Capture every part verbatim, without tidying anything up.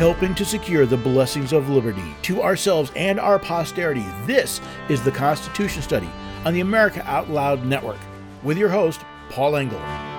helping to secure the blessings of liberty to ourselves and our posterity. This is the Constitution Study on the America Out Loud Network with your host, Paul Engel.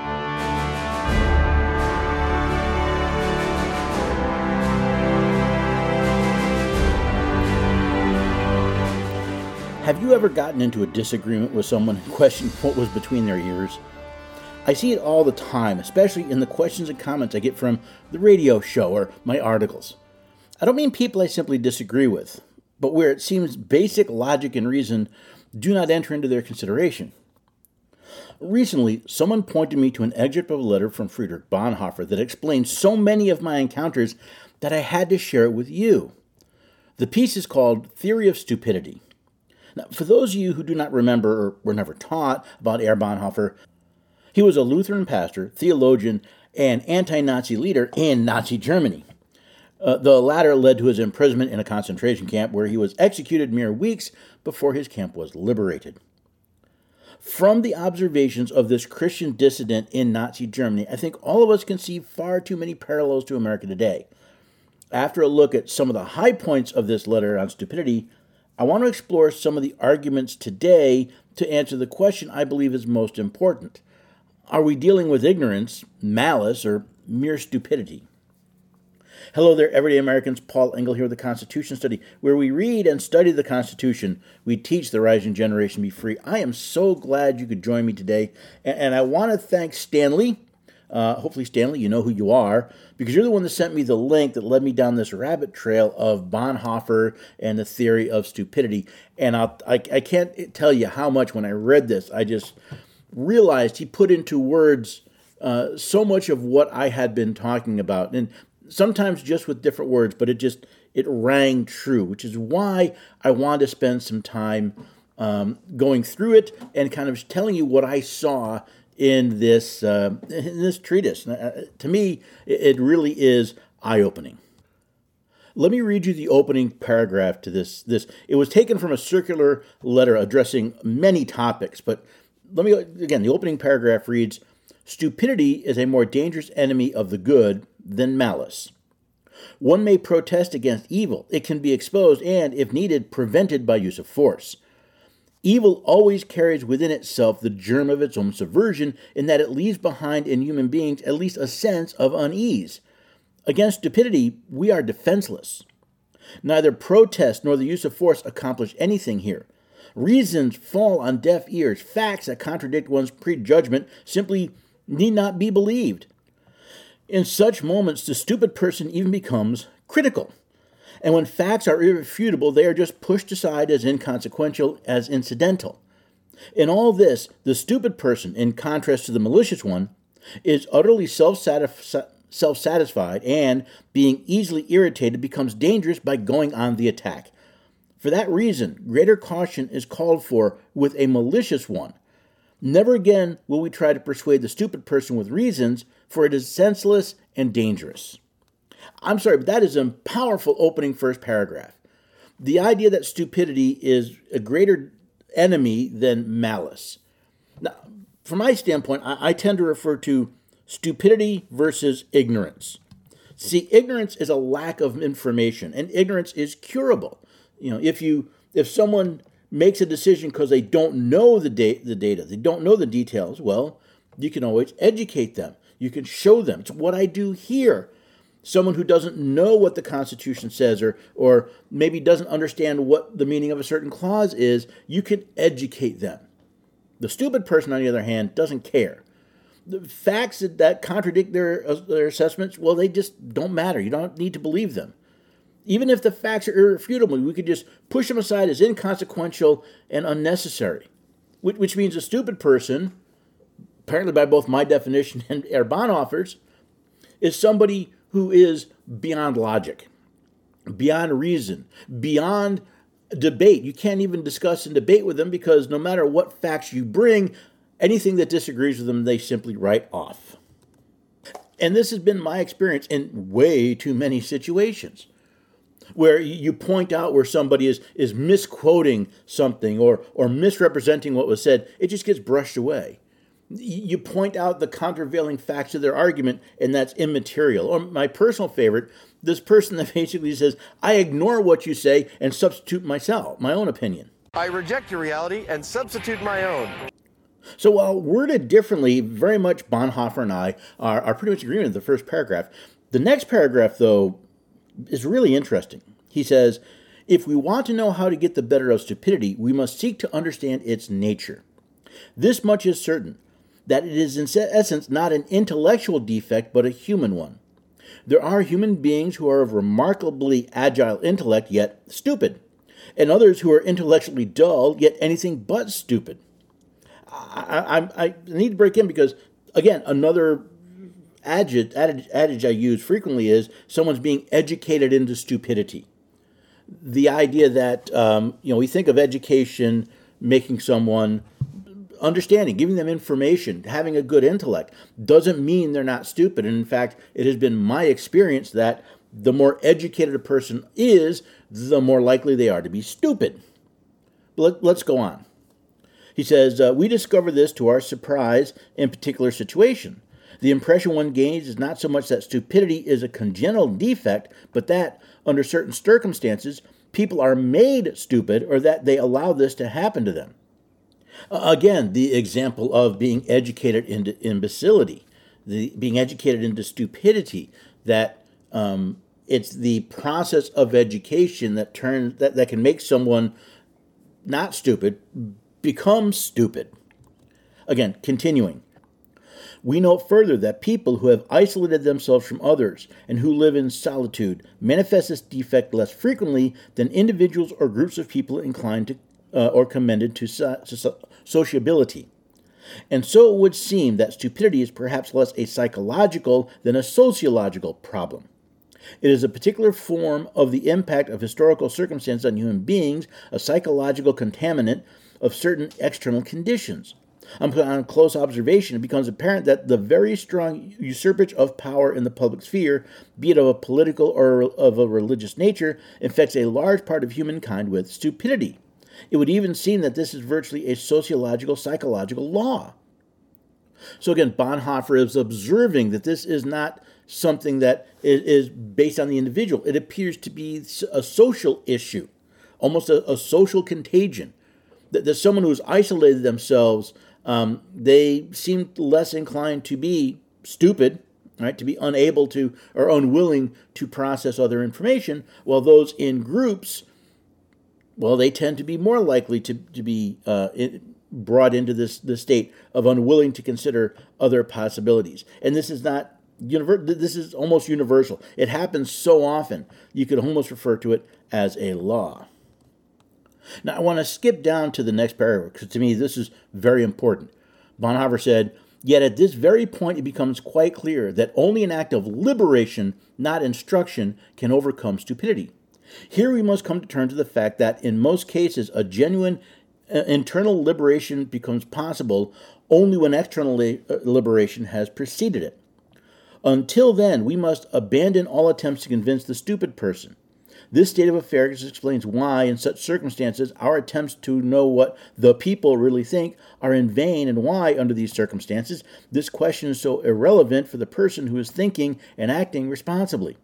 Have you ever gotten into a disagreement with someone and questioned what was between their ears? I see it all the time, especially in the questions and comments I get from the radio show or my articles. I don't mean people I simply disagree with, but where it seems basic logic and reason do not enter into their consideration. Recently, someone pointed me to an excerpt of a letter from Friedrich Bonhoeffer that explained so many of my encounters that I had to share it with you. The piece is called Theory of Stupidity. Now, for those of you who do not remember or were never taught about Herr Bonhoeffer, he was a Lutheran pastor, theologian, and anti-Nazi leader in Nazi Germany. Uh, the latter led to his imprisonment in a concentration camp where he was executed mere weeks before his camp was liberated. From the observations of this Christian dissident in Nazi Germany, I think all of us can see far too many parallels to America today. After a look at some of the high points of this letter on stupidity, I want to explore some of the arguments today to answer the question I believe is most important. Are we dealing with ignorance, malice, or mere stupidity? Hello there, everyday Americans. Paul Engel here with the Constitution Study, where we read and study the Constitution. We teach the rising generation to be free. I am so glad you could join me today, and, and I want to thank Stanley. Uh, hopefully, Stanley, you know who you are, because you're the one that sent me the link that led me down this rabbit trail of Bonhoeffer and the theory of stupidity. And I'll, I, I can't tell you how much when I read this, I just realized he put into words uh, so much of what I had been talking about, and sometimes just with different words, but it just, it rang true, which is why I wanted to spend some time um, going through it and kind of telling you what I saw in this uh, in this treatise. Uh, to me, it really is eye-opening. Let me read you the opening paragraph to this. This it was taken from a circular letter addressing many topics, but let me again. The opening paragraph reads: "Stupidity is a more dangerous enemy of the good than malice. One may protest against evil; it can be exposed and, if needed, prevented by use of force. Evil always carries within itself the germ of its own subversion, in that it leaves behind in human beings at least a sense of unease. Against stupidity, we are defenseless. Neither protest nor the use of force accomplish anything here. Reasons fall on deaf ears. Facts that contradict one's prejudgment simply need not be believed. In such moments, the stupid person even becomes critical. And when facts are irrefutable, they are just pushed aside as inconsequential, as incidental. In all this, the stupid person, in contrast to the malicious one, is utterly self-satisfied and, being easily irritated, becomes dangerous by going on the attack. For that reason, greater caution is called for with a malicious one. Never again will we try to persuade the stupid person with reasons, for it is senseless and dangerous." I'm sorry, but that is a powerful opening first paragraph. The idea that stupidity is a greater enemy than malice. Now, from my standpoint, I, I tend to refer to stupidity versus ignorance. See, ignorance is a lack of information, and ignorance is curable. You know, if you if someone makes a decision because they don't know the da- the data, they don't know the details, well, you can always educate them. You can show them. It's what I do here. Someone who doesn't know what the Constitution says, or or maybe doesn't understand what the meaning of a certain clause is, you can educate them. The stupid person, on the other hand, doesn't care. The facts that, that contradict their, uh, their assessments, well, they just don't matter. You don't need to believe them. Even if the facts are irrefutable, we could just push them aside as inconsequential and unnecessary, which, which means a stupid person, apparently by both my definition and Herr Bonhoeffer's, is somebody who is beyond logic, beyond reason, beyond debate. You can't even discuss and debate with them because no matter what facts you bring, anything that disagrees with them, they simply write off. And this has been my experience in way too many situations where you point out where somebody is, is misquoting something or, or misrepresenting what was said. It just gets brushed away. You point out the countervailing facts of their argument, and that's immaterial. Or my personal favorite, This person that basically says, I ignore what you say and substitute myself, my own opinion. I reject your reality and substitute my own. So while worded differently, very much Bonhoeffer and I are, are pretty much in agreement with the first paragraph. The next paragraph, though, is really interesting. He says, if we want to know how to get the better of stupidity, we must seek to understand its nature. This much is certain, that it is in essence not an intellectual defect, but a human one. There are human beings who are of remarkably agile intellect, yet stupid, and others who are intellectually dull, yet anything but stupid. I, I, I need to break in because, again, another adage, adage, adage I use frequently is someone's being educated into stupidity. The idea that, um, you know, we think of education making someone understanding, giving them information, having a good intellect, doesn't mean they're not stupid. And in fact, it has been my experience that the more educated a person is, the more likely they are to be stupid. But let's go on. He says, uh, we discover this to our surprise in particular situation. The impression one gains is not so much that stupidity is a congenital defect, but that, under certain circumstances, people are made stupid or that they allow this to happen to them. Uh, again, the example of being educated into imbecility, the being educated into stupidity, that um, it's the process of education that turns that, that can make someone not stupid become stupid. Again, continuing. We note further that people who have isolated themselves from others and who live in solitude manifest this defect less frequently than individuals or groups of people inclined to uh, or commended to, so- to so- sociability. And so it would seem that stupidity is perhaps less a psychological than a sociological problem. It is a particular form of the impact of historical circumstance on human beings, a psychological contaminant of certain external conditions. On close observation, it becomes apparent that the very strong usurpage of power in the public sphere, be it of a political or of a religious nature, infects a large part of humankind with stupidity. It would even seem that this is virtually a sociological, psychological law. So again, Bonhoeffer is observing that this is not something that is based on the individual. It appears to be a social issue, almost a, a social contagion. That there's someone who's isolated themselves, um, they seem less inclined to be stupid, right? To be unable to or unwilling to process other information, while those in groups, well, they tend to be more likely to, to be uh, in, brought into this, this state of unwilling to consider other possibilities. And this is not univer- this is almost universal. It happens so often, you could almost refer to it as a law. Now, I want to skip down to the next paragraph, because to me this is very important. Bonhoeffer said, yet at this very point it becomes quite clear that only an act of liberation, not instruction, can overcome stupidity. Here we must come to terms with the fact that in most cases a genuine uh, internal liberation becomes possible only when external li- uh, liberation has preceded it. Until then, we must abandon all attempts to convince the stupid person. This state of affairs explains why, in such circumstances, our attempts to know what the people really think are in vain, and why, under these circumstances, this question is so irrelevant for the person who is thinking and acting responsibly.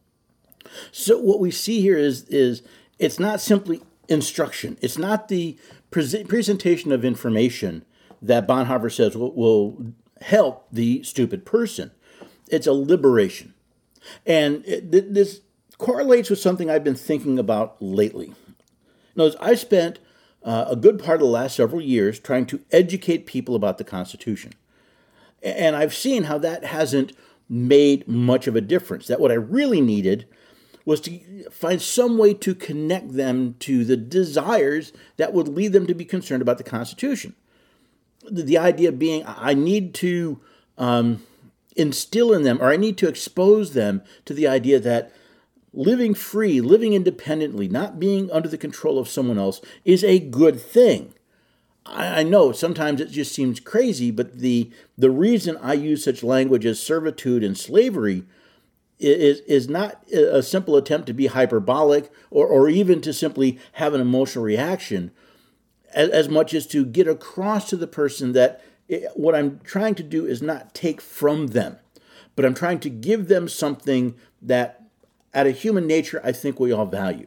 So what we see here is, is it's not simply instruction. It's not the pre- presentation of information that Bonhoeffer says will, will help the stupid person. It's a liberation. And it, this correlates with something I've been thinking about lately. Notice, I've spent uh, a good part of the last several years trying to educate people about the Constitution. And I've seen how that hasn't made much of a difference. That what I really needed was to find some way to connect them to the desires that would lead them to be concerned about the Constitution. The, the idea being, I need to um, instill in them, or I need to expose them to the idea that living free, living independently, not being under the control of someone else is a good thing. I, I know sometimes it just seems crazy, but the the reason I use such language as servitude and slavery is, is not a simple attempt to be hyperbolic or, or even to simply have an emotional reaction, as, as much as to get across to the person that it, what I'm trying to do is not take from them, but I'm trying to give them something that at a human nature I think we all value.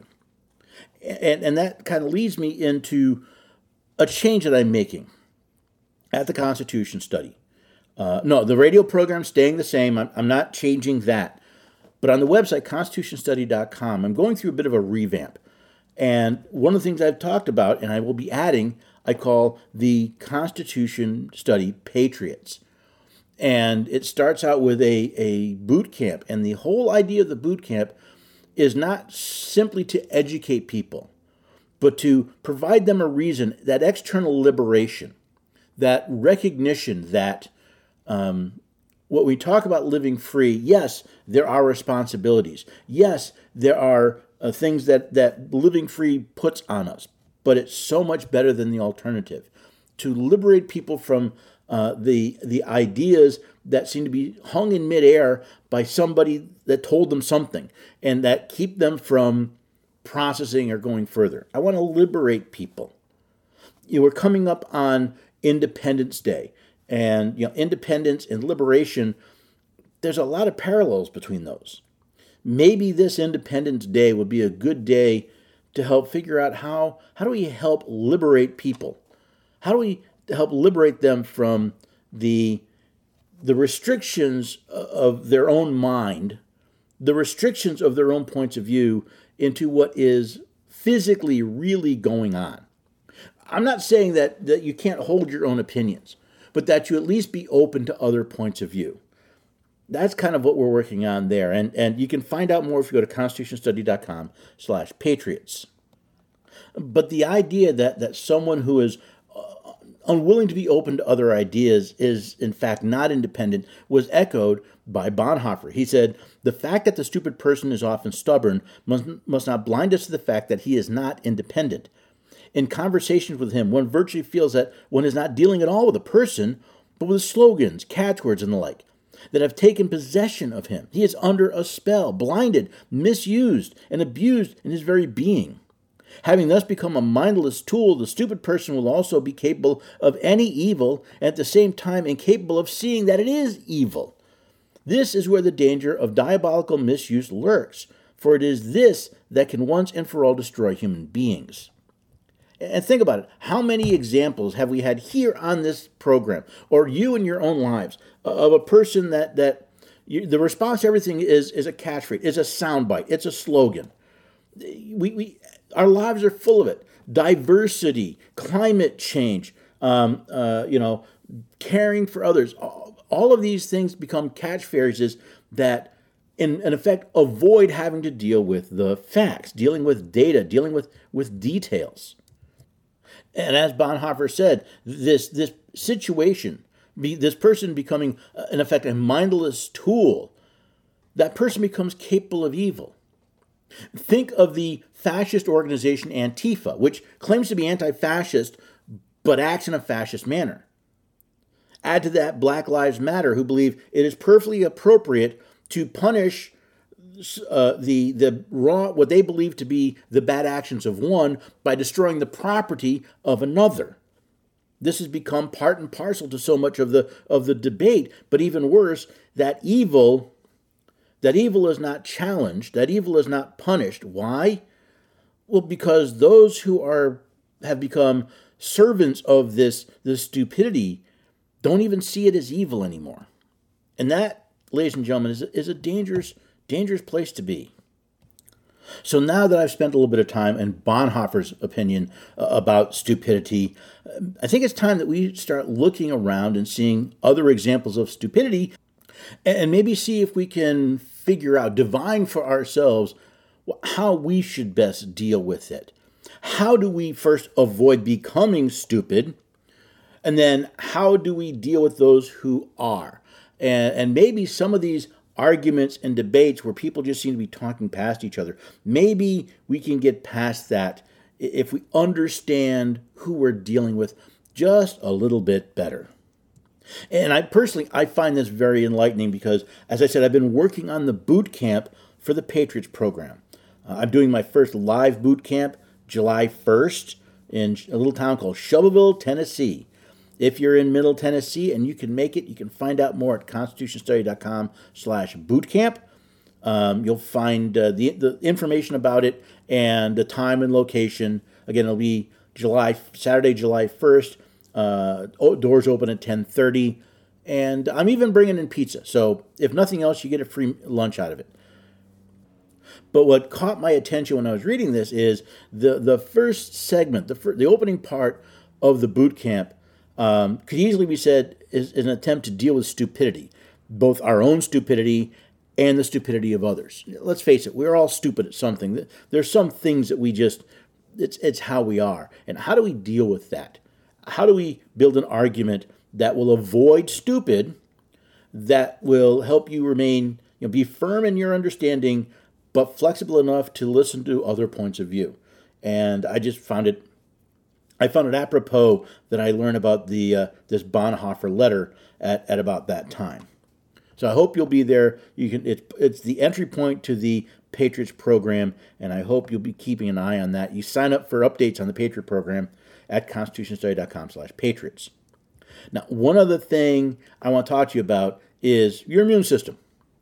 And, and that kind of leads me into a change that I'm making at the Constitution Study. Uh, no, the radio program's staying the same. I'm, I'm not changing that. But on the website, constitution study dot com, I'm going through a bit of a revamp. And one of the things I've talked about, and I will be adding, I call the Constitution Study Patriots. And it starts out with a, a boot camp. And the whole idea of the boot camp is not simply to educate people, but to provide them a reason, that external liberation, that recognition that um, what we talk about living free, yes, there are responsibilities. Yes, there are uh, things that, that living free puts on us, but it's so much better than the alternative. To liberate people from uh, the the ideas that seem to be hung in midair by somebody that told them something and that keep them from processing or going further. I want to liberate people. You know, we're coming up on Independence Day, and you know, independence and liberation, there's a lot of parallels between those. Maybe this Independence Day would be a good day to help figure out how, how do we help liberate people? How do we help liberate them from the, the restrictions of their own mind, the restrictions of their own points of view into what is physically really going on? I'm not saying that, that you can't hold your own opinions, but that you at least be open to other points of view. That's kind of what we're working on there. And, and you can find out more if you go to constitution study dot com slash patriots. But the idea that, that someone who is uh, unwilling to be open to other ideas is, in fact, not independent was echoed by Bonhoeffer. He said, "The fact that the stupid person is often stubborn must, must not blind us to the fact that he is not independent. In conversations with him, one virtually feels that one is not dealing at all with a person, but with slogans, catchwords, and the like, that have taken possession of him. He is under a spell, blinded, misused, and abused in his very being. Having thus become a mindless tool, the stupid person will also be capable of any evil, and at the same time incapable of seeing that it is evil. This is where the danger of diabolical misuse lurks, for it is this that can once and for all destroy human beings." And think about it. How many examples have we had here on this program, or you in your own lives, of a person that, that you, the response to everything is, is a catchphrase, is a soundbite, it's a slogan. We, we, our lives are full of it. Diversity, climate change, um, uh, you know, caring for others. All, all of these things become catchphrases that, in, in effect, avoid having to deal with the facts, dealing with data, dealing with, with details. And as Bonhoeffer said, this this situation, this person becoming, in effect, a mindless tool, that person becomes capable of evil. Think of the fascist organization Antifa, which claims to be anti-fascist, but acts in a fascist manner. Add to that Black Lives Matter, who believe it is perfectly appropriate to punish Uh, the the raw what they believe to be the bad actions of one by destroying the property of another. This has become part and parcel to so much of the of the debate. But even worse, that evil that evil is not challenged, that evil is not punished. Why? Well, because those who are have become servants of this this stupidity don't even see it as evil anymore, and that, ladies and gentlemen, is is a dangerous. Dangerous place to be. So now that I've spent a little bit of time in Bonhoeffer's opinion uh, about stupidity, uh, I think it's time that we start looking around and seeing other examples of stupidity, and, and maybe see if we can figure out, divine for ourselves, how we should best deal with it. How do we first avoid becoming stupid? And then how do we deal with those who are? And, and maybe some of these arguments and debates where people just seem to be talking past each other, maybe we can get past that if we understand who we're dealing with just a little bit better. And I personally, I find this very enlightening because, as I said, I've been working on the boot camp for the Patriots program. Uh, I'm doing my first live boot camp July first in a little town called Shelbyville, Tennessee. If you're in Middle Tennessee and you can make it, you can find out more at constitution study dot com slash bootcamp. Um, you'll find uh, the, the information about it and the time and location. Again, it'll be July Saturday, July first. Uh, doors open at ten thirty. And I'm even bringing in pizza. So if nothing else, you get a free lunch out of it. But what caught my attention when I was reading this is the, the first segment, the, fir- the opening part of the boot camp um, could easily be said is, is an attempt to deal with stupidity, both our own stupidity and the stupidity of others. Let's face it, we're all stupid at something. There's some things that we just, it's, it's how we are. And how do we deal with that? How do we build an argument that will avoid stupid, that will help you remain, you know, be firm in your understanding, but flexible enough to listen to other points of view? And I just found it, I found it apropos that I learned about the uh, this Bonhoeffer letter at, at about that time. So I hope you'll be there. You can. It's it's the entry point to the Patriots program, and I hope you'll be keeping an eye on that. You sign up for updates on the Patriot program at constitutionstudy.com slash patriots. Now, one other thing I want to talk to you about is your immune system.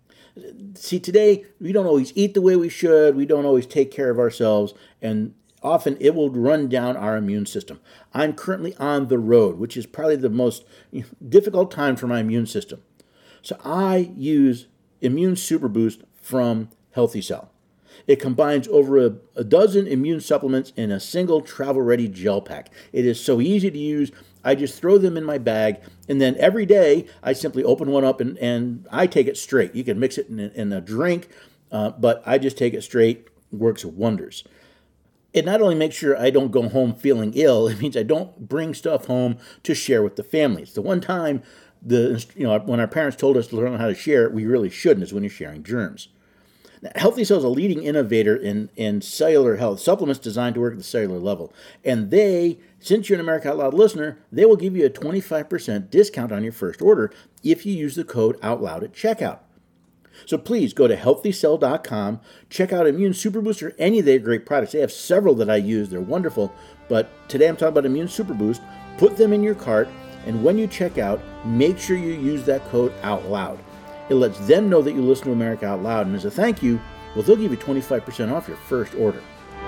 See, today, we don't always eat the way we should. We don't always take care of ourselves, and often it will run down our immune system. I'm currently on the road, which is probably the most difficult time for my immune system. So I use Immune Super Boost from Healthy Cell. It combines over a, a dozen immune supplements in a single travel-ready gel pack. It is so easy to use. I just throw them in my bag, and then every day I simply open one up and, and I take it straight. You can mix it in a, in a drink, uh, but I just take it straight. It works wonders. It not only makes sure I don't go home feeling ill, it means I don't bring stuff home to share with the family. It's the one time the you know when our parents told us to learn how to share, we really shouldn't, is when you're sharing germs. Now, Healthy Cell is a leading innovator in, in cellular health, supplements designed to work at the cellular level. And they, since you're an America Out Loud listener, they will give you a twenty-five percent discount on your first order if you use the code OUTLOUD at checkout. So please go to healthy cell dot com, check out Immune Super Boost or any of their great products. They have several that I use. They're wonderful. But today I'm talking about Immune Super Boost. Put them in your cart, and when you check out, make sure you use that code OUTLOUD. It lets them know that you listen to America Out Loud, and as a thank you, well, they'll give you twenty-five percent off your first order.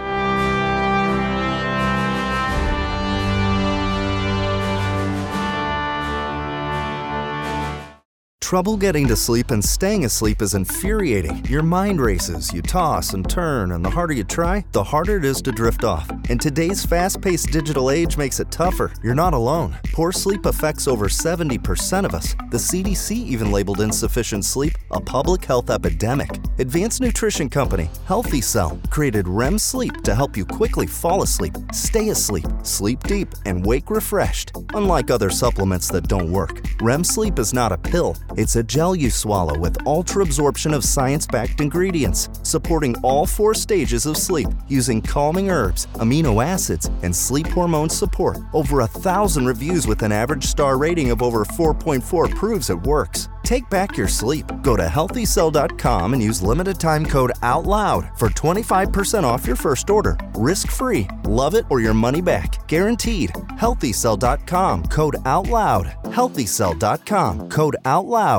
Trouble getting to sleep and staying asleep is infuriating. Your mind races, you toss and turn, and the harder you try, the harder it is to drift off. And today's fast-paced digital age makes it tougher. You're not alone. Poor sleep affects over seventy percent of us. The C D C even labeled insufficient sleep a public health epidemic. Advanced nutrition company Healthy Cell created R E M sleep to help you quickly fall asleep, stay asleep, sleep deep, and wake refreshed. Unlike other supplements that don't work, R E M sleep is not a pill. It's a gel you swallow with ultra-absorption of science-backed ingredients, supporting all four stages of sleep using calming herbs, amino acids, and sleep hormone support. Over a thousand reviews with an average star rating of over four point four proves it works. Take back your sleep. Go to healthy cell dot com and use limited time code OUTLOUD for twenty-five percent off your first order. Risk-free. Love it or your money back. Guaranteed. healthy cell dot com code OUTLOUD. healthy cell dot com code OUTLOUD.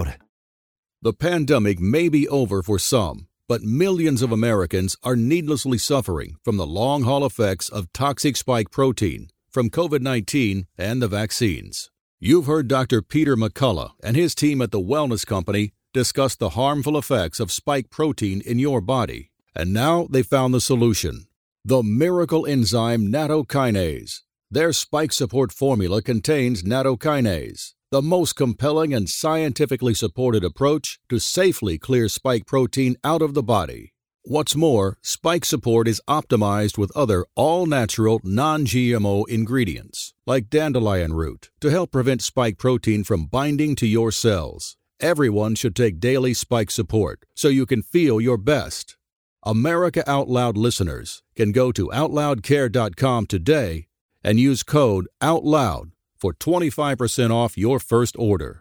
The pandemic may be over for some, but millions of Americans are needlessly suffering from the long-haul effects of toxic spike protein from covid nineteen and the vaccines. You've heard Doctor Peter McCullough and his team at the Wellness Company discuss the harmful effects of spike protein in your body. And now they found the solution. The miracle enzyme nattokinase. Their spike support formula contains nattokinase, the most compelling and scientifically supported approach to safely clear spike protein out of the body. What's more, spike support is optimized with other all-natural, non-G M O ingredients, like dandelion root, to help prevent spike protein from binding to your cells. Everyone should take daily spike support so you can feel your best. America Out Loud listeners can go to out loud care dot com today and use code OUTLOUD for twenty-five percent off your first order.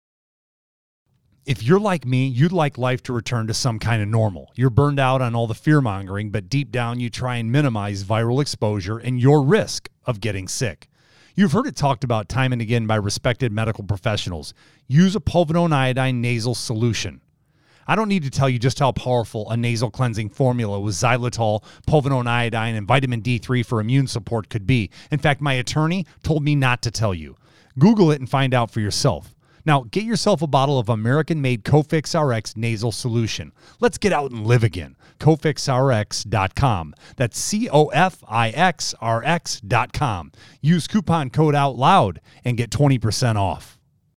If you're like me, you'd like life to return to some kind of normal. You're burned out on all the fear-mongering, but deep down you try and minimize viral exposure and your risk of getting sick. You've heard it talked about time and again by respected medical professionals. Use a povidone iodine nasal solution. I don't need to tell you just how powerful a nasal cleansing formula with xylitol, povidone iodine, and vitamin D three for immune support could be. In fact, my attorney told me not to tell you. Google it and find out for yourself. Now, get yourself a bottle of American-made Cofix R X nasal solution. Let's get out and live again. Cofix R X dot com. That's C O F I X R X dot com. Use coupon code OUTLOUD and get twenty percent off.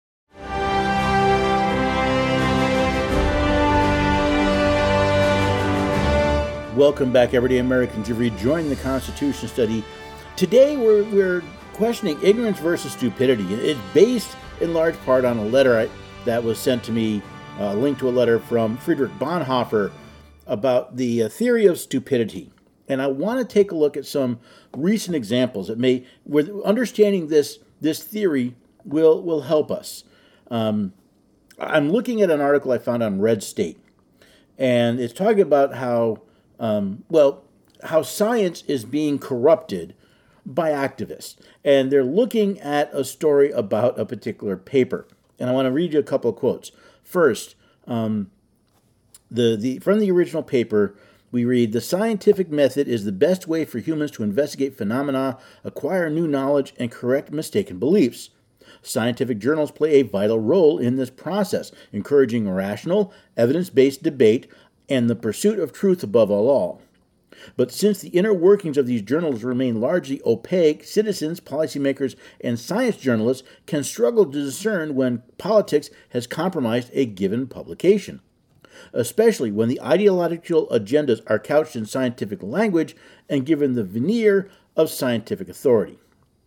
Welcome back, everyday Americans. You've rejoined the Constitution study. Today, we're, we're questioning ignorance versus stupidity. It's based in large part on a letter I, that was sent to me, a uh, link to a letter from Friedrich Bonhoeffer about the uh, theory of stupidity. And I want to take a look at some recent examples that may, where understanding this this theory will will help us. Um, I'm looking at an article I found on Red State, and it's talking about how, um, well, how science is being corrupted by activists. And they're looking at a story about a particular paper. And I want to read you a couple of quotes. First, um, the, the from the original paper, we read, "The scientific method is the best way for humans to investigate phenomena, acquire new knowledge, and correct mistaken beliefs. Scientific journals play a vital role in this process, encouraging rational, evidence-based debate and the pursuit of truth above all. But since the inner workings of these journals remain largely opaque, citizens, policymakers, and science journalists can struggle to discern when politics has compromised a given publication, especially when the ideological agendas are couched in scientific language and given the veneer of scientific authority."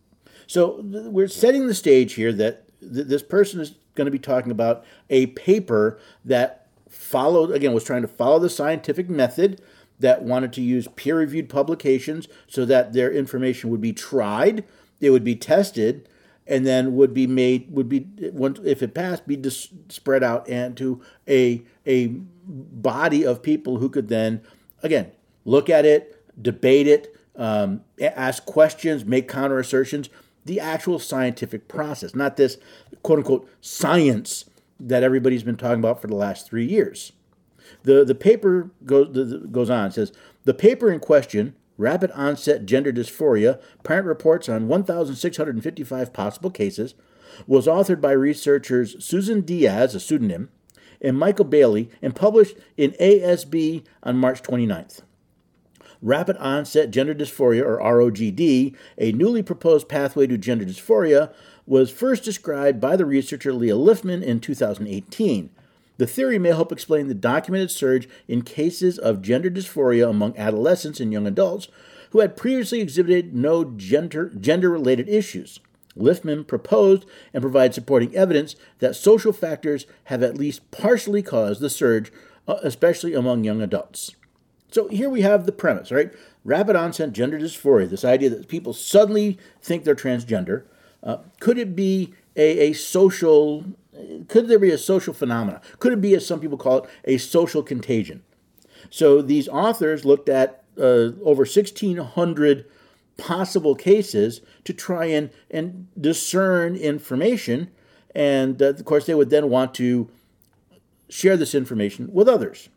So we're setting the stage here that th- this person is going to be talking about a paper that followed, again, was trying to follow the scientific method, that wanted to use peer-reviewed publications so that their information would be tried, it would be tested, and then would be made, would be, if it passed, be dis- spread out into a, a body of people who could then, again, look at it, debate it, um, ask questions, make counter-assertions, the actual scientific process, not this quote-unquote science that everybody's been talking about for the last three years. The the paper goes the, goes on. It says, "The paper in question, Rapid Onset Gender Dysphoria, Parent Reports on one thousand six hundred fifty-five Possible Cases," was authored by researchers Susan Diaz, a pseudonym, and Michael Bailey, and published in A S B on March twenty-ninth. Rapid Onset Gender Dysphoria, or R O G D, a newly proposed pathway to gender dysphoria, was first described by the researcher Leah Liffman in two thousand eighteen. The theory may help explain the documented surge in cases of gender dysphoria among adolescents and young adults who had previously exhibited no gender, gender-related issues. Liffman proposed and provides supporting evidence that social factors have at least partially caused the surge, especially among young adults. So here we have the premise, right? Rapid onset gender dysphoria, this idea that people suddenly think they're transgender. Uh, could it be a, a social... Could there be a social phenomena? Could it be, as some people call it, a social contagion? So these authors looked at uh, over sixteen hundred possible cases to try and, and discern information. And, uh, of course, they would then want to share this information with others.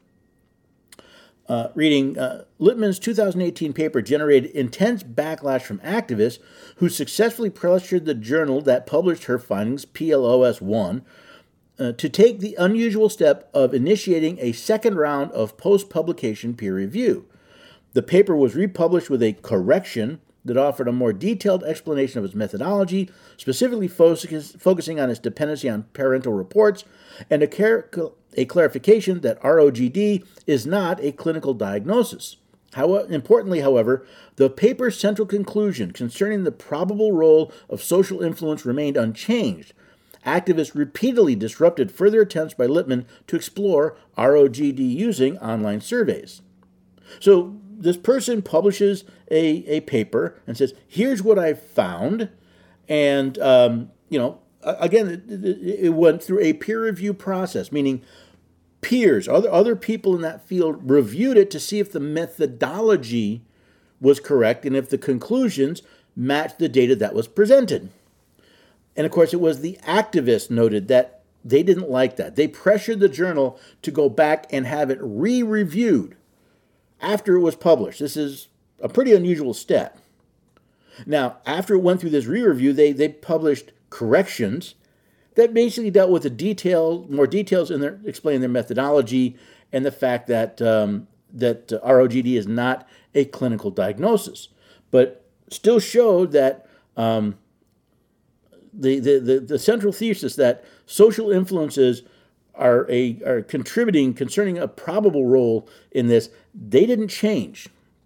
Uh, reading, uh, Littman's two thousand eighteen paper generated intense backlash from activists who successfully pressured the journal that published her findings, P L O S one, uh, to take the unusual step of initiating a second round of post-publication peer review. The paper was republished with a correction that offered a more detailed explanation of its methodology, specifically focus, focusing on its dependency on parental reports, and a, car- a clarification that R O G D is not a clinical diagnosis. How, importantly, however, the paper's central conclusion concerning the probable role of social influence remained unchanged. Activists repeatedly disrupted further attempts by Littman to explore R O G D using online surveys. So this person publishes a, a paper and says, here's what I found. And, um, you know, again, it, it went through a peer review process, meaning peers, other, other people in that field reviewed it to see if the methodology was correct and if the conclusions matched the data that was presented. And, of course, it was the activists noted that They didn't like that. They pressured the journal to go back and have it re-reviewed after it was published. This is a pretty unusual step. Now, after it went through this re-review, they, they published corrections that basically dealt with the detail, more details in their explaining their methodology and the fact that um, that uh, R O G D is not a clinical diagnosis, but still showed that um, the, the the the central thesis that social influences are a are contributing concerning a probable role in this, they didn't change.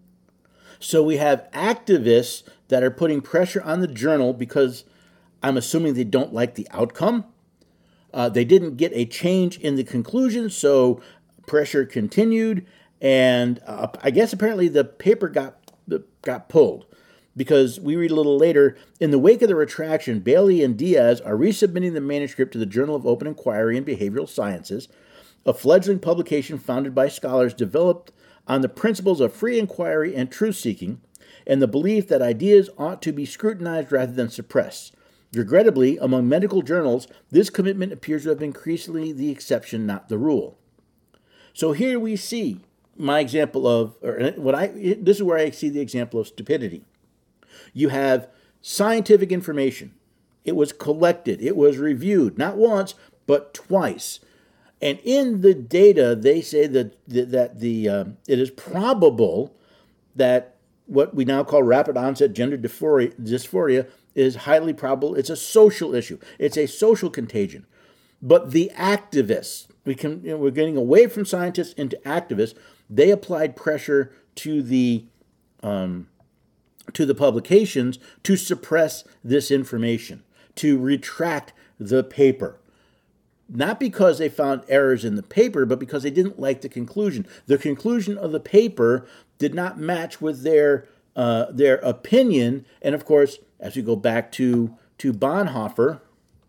So we have activists that are putting pressure on the journal because I'm assuming they don't like the outcome. Uh, they didn't get a change in the conclusion, so pressure continued, and uh, I guess apparently the paper got got pulled because we read a little later, in the wake of the retraction, Bailey and Diaz are resubmitting the manuscript to the Journal of Open Inquiry and Behavioral Sciences, a fledgling publication founded by scholars developed on the principles of free inquiry and truth-seeking, and the belief that ideas ought to be scrutinized rather than suppressed. Regrettably, among medical journals, this commitment appears to have been increasingly the exception, not the rule. So here we see my example of, or what I, this is where I see the example of stupidity. You have scientific information. It was collected. It was reviewed, not once, but twice. And in the data, they say that, that the uh, it is probable that what we now call rapid onset gender dysphoria, dysphoria is highly probable. It's a social issue. It's a social contagion. But the activists, we can, you know, we're getting away from scientists into activists. They applied pressure to the um, to the publications to suppress this information, to retract the paper. Not because they found errors in the paper, but because they didn't like the conclusion. The conclusion of the paper did not match with their uh, their opinion. And of course, as we go back to, to Bonhoeffer,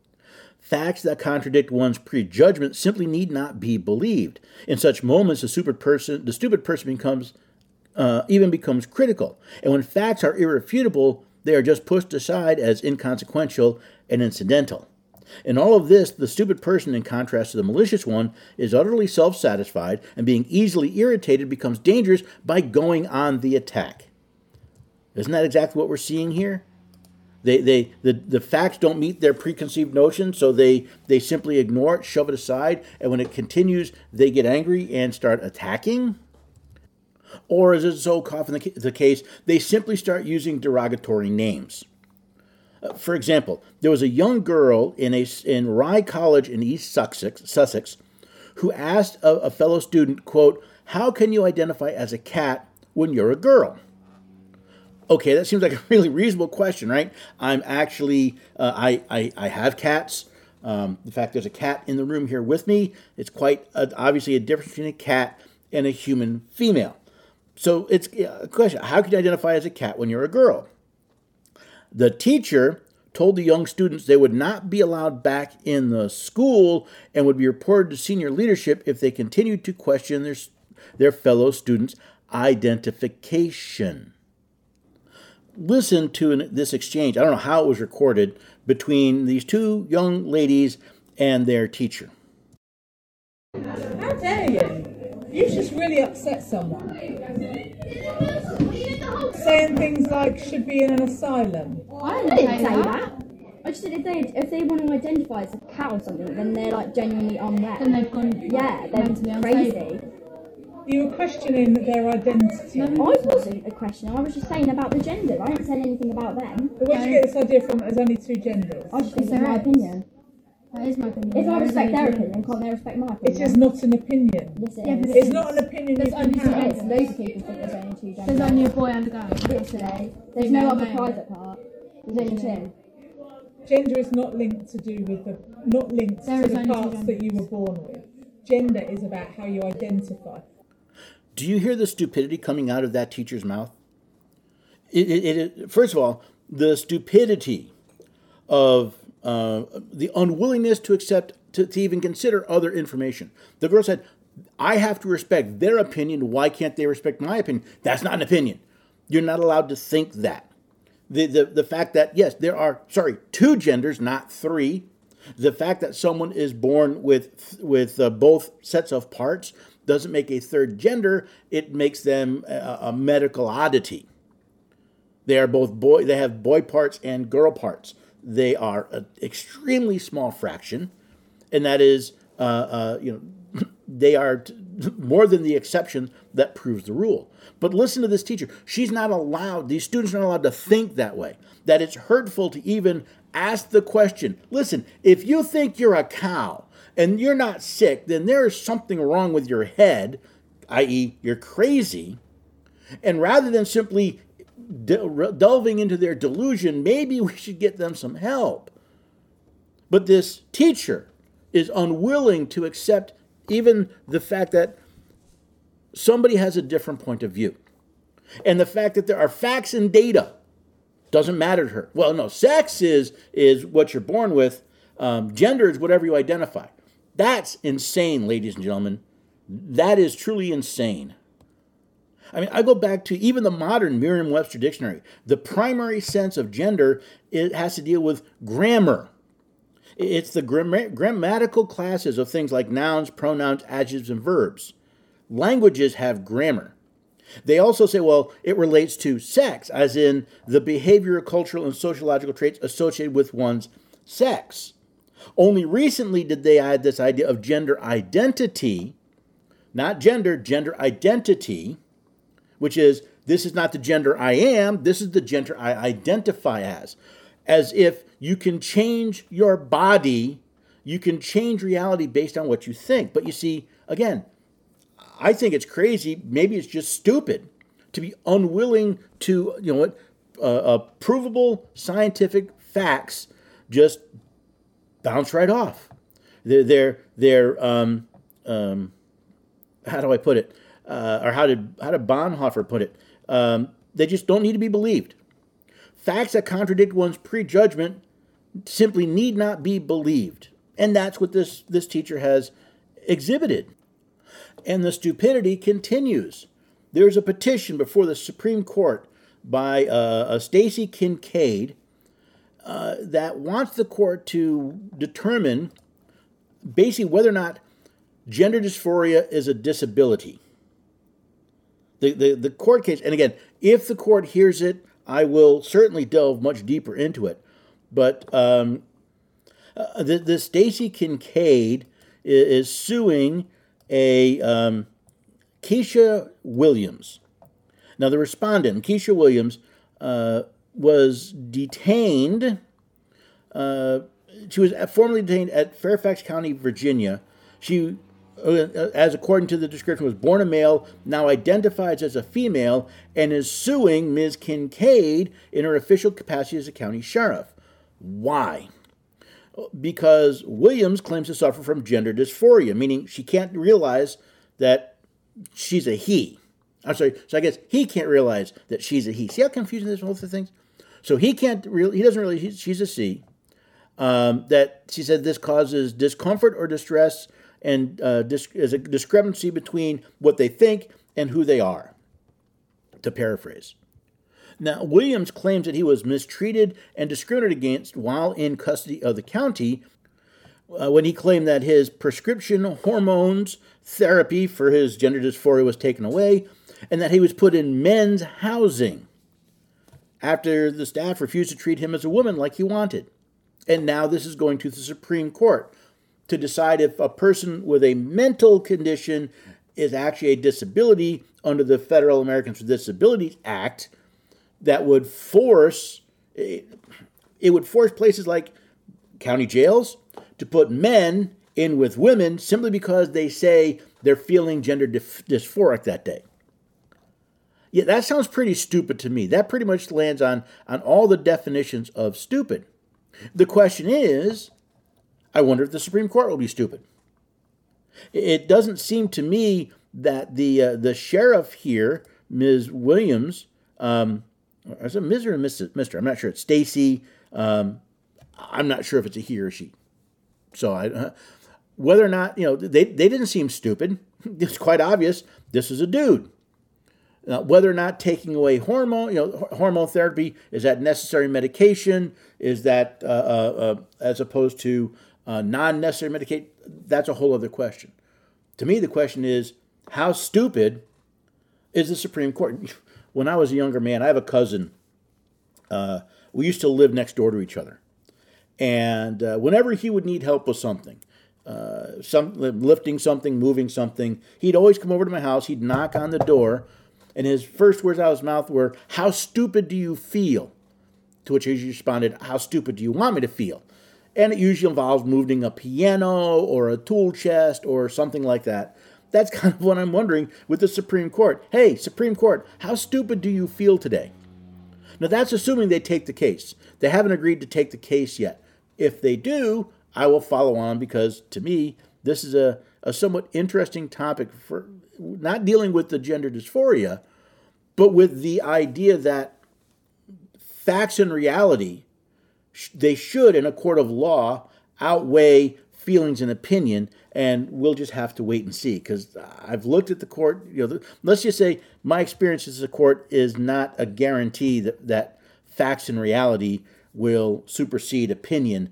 facts that contradict one's prejudgment simply need not be believed. In such moments, the stupid person, the stupid person becomes uh, even becomes critical. And when facts are irrefutable, they are just pushed aside as inconsequential and incidental. In all of this, the stupid person, in contrast to the malicious one, is utterly self-satisfied, and being easily irritated becomes dangerous by going on the attack. Isn't that exactly what we're seeing here? They, they, the, the facts don't meet their preconceived notions, so they, they simply ignore it, shove it aside, and when it continues, they get angry and start attacking? Or, as is so often the, the case, they simply start using derogatory names. Uh, for example, there was a young girl in a in Rye College in East Sussex, Sussex who asked a, a fellow student, quote, "How can you identify as a cat when you're a girl?" Okay, that seems like a really reasonable question, right? I'm actually, uh, I, I, I have cats. Um, in fact, there's a cat in the room here with me. It's quite a, obviously a difference between a cat and a human female. So it's a question, how can you identify as a cat when you're a girl? The teacher told the young students they would not be allowed back in the school and would be reported to senior leadership if they continued to question their, their fellow students' identification. Listen to an, this exchange. I don't know how it was recorded between these two young ladies and their teacher. How dare you? You just really upset someone. Saying things like should be in an asylum. I didn't say that. that. I just said if they if they want to identify as a cat or something, then they're like genuinely unwell. Then they've gone. Yeah, they're crazy. You were questioning their identity. No, I wasn't a question. I was just saying about the gender. I didn't say anything about them. But where did you get this idea from? There's only two genders. I just think it's my opinion. That is my opinion. If I respect their opinion, can't they respect my opinion? It is not an opinion. Yes, it yeah, is. but It's not an opinion you can Yes, have. it is. Loads of people think there's only two genders. There's only a boy and a girl. Literally. There's Female, no other male. private part. There's only two. Gender is not linked to do with the not linked There to is the only two parts that you were born with. Gender is about how you identify. Do you hear the stupidity coming out of that teacher's mouth? It, it, it, first of all, the stupidity of uh, the unwillingness to accept, to, to even consider other information. The girl said, I have to respect their opinion. Why can't they respect my opinion? That's not an opinion. You're not allowed to think that. The, the, the fact that, yes, there are, sorry, two genders, not three. The fact that someone is born with with uh, both sets of parts doesn't make a third gender. It makes them a, a medical oddity. They are both boy. They have boy parts and girl parts. They are an extremely small fraction, and that is, uh, uh, you know, they are t- more than the exception that proves the rule. But listen to this teacher. She's not allowed. These students are not allowed to think that way. That it's hurtful to even ask the question. Listen, if you think you're a cow and you're not sick, then there is something wrong with your head, that is, you're crazy. And rather than simply de- delving into their delusion, maybe we should get them some help. But this teacher is unwilling to accept even the fact that somebody has a different point of view. And the fact that there are facts and data doesn't matter to her. Well, no, sex is, is what you're born with. Um, gender is whatever you identify. That's insane, ladies and gentlemen. That is truly insane. I mean, I go back to even the modern Merriam-Webster dictionary. The primary sense of gender, it has to deal with grammar. It's the gram- grammatical classes of things like nouns, pronouns, adjectives, and verbs. Languages have grammar. They also say, well, it relates to sex, as in the behavioral, cultural, and sociological traits associated with one's sex. Only recently did they add this idea of gender identity, not gender, gender identity, which is, this is not the gender I am, this is the gender I identify as. As if you can change your body, you can change reality based on what you think. But you see, again, I think it's crazy, maybe it's just stupid, to be unwilling to, you know what, uh, uh, provable scientific facts just bounce right off. They're, they're, they're um, um, how do I put it? Uh, or how did, how did Bonhoeffer put it? Um, they just don't need to be believed. Facts that contradict one's prejudgment simply need not be believed. And that's what this, this teacher has exhibited. And the stupidity continues. There's a petition before the Supreme Court by uh, Stacy Kincaid uh, that wants the court to determine basically whether or not gender dysphoria is a disability. The, the, the court case, and again, if the court hears it, I will certainly delve much deeper into it. But um, uh, the, the Stacy Kincaid is, is suing a um, Keisha Williams. Now, the respondent, Keisha Williams, uh, was detained. Uh, she was formerly detained at Fairfax County, Virginia. She, uh, as according to the description, was born a male, now identifies as a female, and is suing Miz Kincaid in her official capacity as a county sheriff. Why? Because Williams claims to suffer from gender dysphoria, meaning she can't realize that she's a he. I'm sorry, so I guess he can't realize that she's a he. See how confusing this whole thing is? So he can't, really, he doesn't really, she's a she. Um, that she said this causes discomfort or distress and uh, dis- is a discrepancy between what they think and who they are, to paraphrase. Now, Williams claims that he was mistreated and discriminated against while in custody of the county uh, when he claimed that his prescription hormones therapy for his gender dysphoria was taken away and that he was put in men's housing after the staff refused to treat him as a woman like he wanted. And now this is going to the Supreme Court to decide if a person with a mental condition is actually a disability under the Federal Americans with Disabilities Act. That would force, it would force places like county jails to put men in with women simply because they say they're feeling gender dysphoric that day. Yeah, that sounds pretty stupid to me. That pretty much lands on, on all the definitions of stupid. The question is, I wonder if the Supreme Court will be stupid. It doesn't seem to me that the uh, the sheriff here, Miz Williams, um, is it Miz or Mister? I'm not sure. It's Stacy. Um, I'm not sure if it's a he or she. So I, uh, whether or not, you know, they, they didn't seem stupid. It's quite obvious this is a dude. Uh, whether or not taking away hormone, you know, hormone therapy, is that necessary medication? Is that uh, uh, uh, as opposed to uh, non-necessary medication, that's a whole other question. To me, the question is, how stupid is the Supreme Court? When I was a younger man, I have a cousin. Uh, we used to live next door to each other. And uh, whenever he would need help with something, uh, some lifting something, moving something, he'd always come over to my house. He'd knock on the door, and his first words out of his mouth were, "How stupid do you feel?" To which he responded, "How stupid do you want me to feel?" And it usually involves moving a piano or a tool chest or something like that. That's kind of what I'm wondering with the Supreme Court. Hey, Supreme Court, how stupid do you feel today? Now, that's assuming they take the case. They haven't agreed to take the case yet. If they do, I will follow on because, to me, this is a, a somewhat interesting topic for not dealing with the gender dysphoria, but with the idea that facts and reality, they should, in a court of law, outweigh feelings and opinion, and we'll just have to wait and see. Because I've looked at the court. You know, the, let's just say my experience as a court is not a guarantee that, that facts and reality will supersede opinion.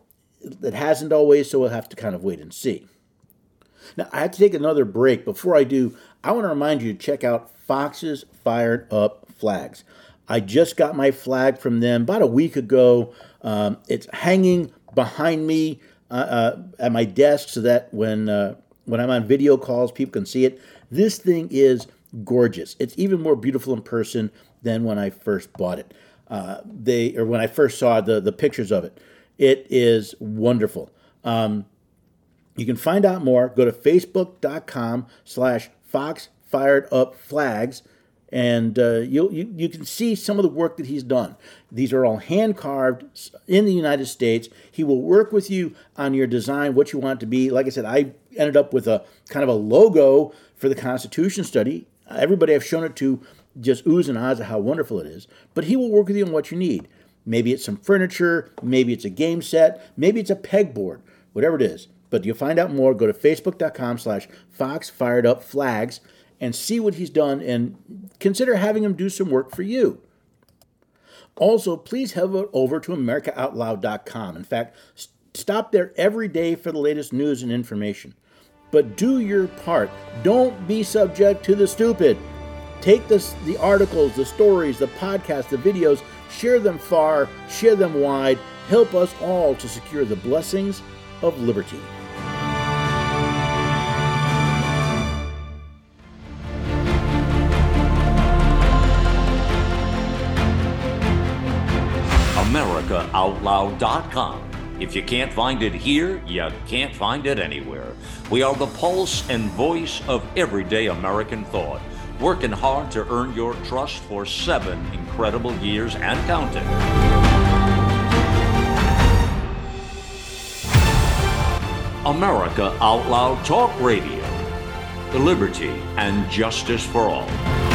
It hasn't always, so we'll have to kind of wait and see. Now, I have to take another break. Before I do, I want to remind you to check out Fox's Fired Up Flags. I just got my flag from them about a week ago. Um, it's hanging behind me uh, uh, at my desk so that when uh, when I'm on video calls, people can see it. This thing is gorgeous. It's even more beautiful in person than when I first bought it. Uh, they or when I first saw the the pictures of it. It is wonderful. Um, you can find out more. Go to facebook.com slash Fox Fired Up Flags, and uh, you, you you can see some of the work that he's done. These are all hand carved in the United States. He will work with you on your design, what you want it to be. Like I said, I ended up with a kind of a logo for the Constitution study. Everybody I've shown it to just oohs and ahs of how wonderful it is. But he will work with you on what you need. Maybe it's some furniture, maybe it's a game set, maybe it's a pegboard, whatever it is. But you'll find out more. Go to facebook.com slash Fox Fired Up Flags and see what he's done and consider having him do some work for you. Also, please head over to America Out Loud dot com. In fact, stop there every day for the latest news and information. But do your part. Don't be subject to the stupid. Take this, the articles, the stories, the podcasts, the videos, share them far, share them wide. Help us all to secure the blessings of liberty. America Out Loud dot com. If you can't find it here, you can't find it anywhere. We are the pulse and voice of everyday American thought, working hard to earn your trust for seven incredible years and counting. America Out Loud Talk Radio. Liberty and justice for all.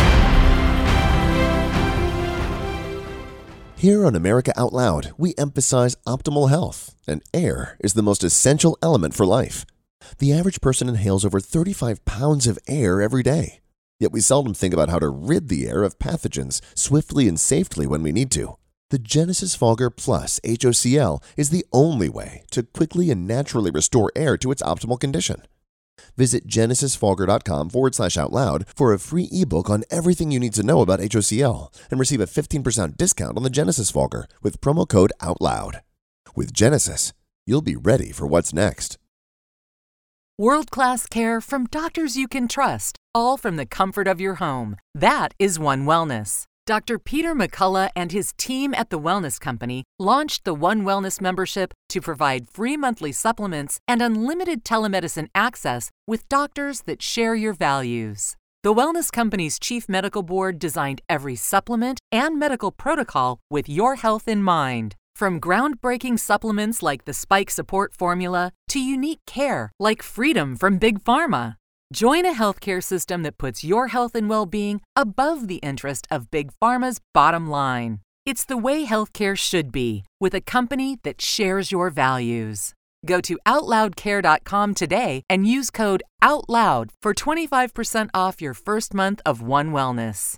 Here on America Out Loud, we emphasize optimal health, and air is the most essential element for life. The average person inhales over thirty-five pounds of air every day. Yet we seldom think about how to rid the air of pathogens swiftly and safely when we need to. The Genesis Fogger Plus H O C L is the only way to quickly and naturally restore air to its optimal condition. Visit genesisfogger.com forward slash out loud for a free ebook on everything you need to know about H O C L and receive a fifteen percent discount on the Genesis Fogger with promo code OUTLOUD. With Genesis, you'll be ready for what's next. World-class care from doctors you can trust, all from the comfort of your home. That is One Wellness. Doctor Peter McCullough and his team at The Wellness Company launched the One Wellness membership to provide free monthly supplements and unlimited telemedicine access with doctors that share your values. The Wellness Company's Chief Medical Board designed every supplement and medical protocol with your health in mind. From groundbreaking supplements like the Spike Support Formula to unique care like Freedom from Big Pharma. Join a healthcare system that puts your health and well-being above the interest of Big Pharma's bottom line. It's the way healthcare should be, with a company that shares your values. Go to out loud care dot com today and use code OUTLOUD for twenty-five percent off your first month of One Wellness.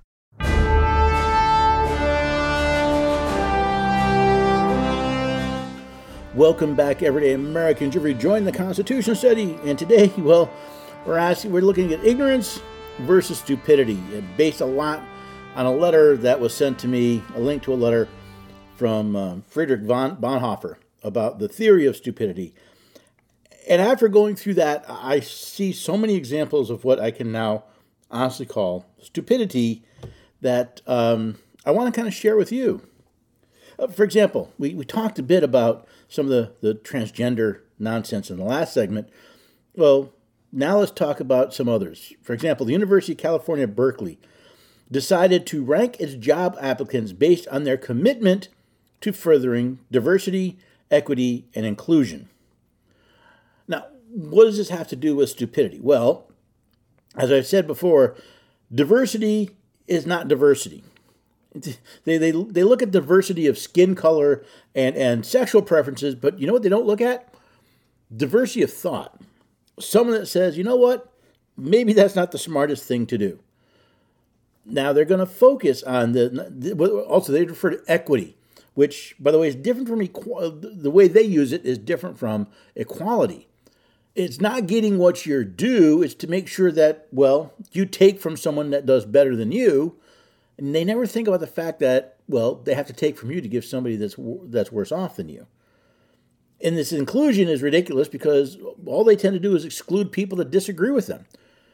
Welcome back, everyday Americans. You've rejoined the Constitution study, and today, well, we're asking, we're looking at ignorance versus stupidity, based a lot on a letter that was sent to me, a link to a letter from uh, Friedrich von Bonhoeffer about the theory of stupidity. And after going through that, I see so many examples of what I can now honestly call stupidity that um, I want to kind of share with you. Uh, for example, we, we talked a bit about some of the, the transgender nonsense in the last segment. Well, now let's talk about some others. For example, the University of California, Berkeley decided to rank its job applicants based on their commitment to furthering diversity, equity, and inclusion. Now, what does this have to do with stupidity? Well, as I've said before, diversity is not diversity. They, they, they look at diversity of skin color and, and sexual preferences, but you know what they don't look at? Diversity of thought. Someone that says, you know what, maybe that's not the smartest thing to do. Now they're going to focus on the, also they refer to equity, which, by the way, is different from, equality. The way they use it is different from equality. It's not getting what you're due, it's to make sure that, well, you take from someone that does better than you. And they never think about the fact that, well, they have to take from you to give somebody that's that's worse off than you. And this inclusion is ridiculous because all they tend to do is exclude people that disagree with them.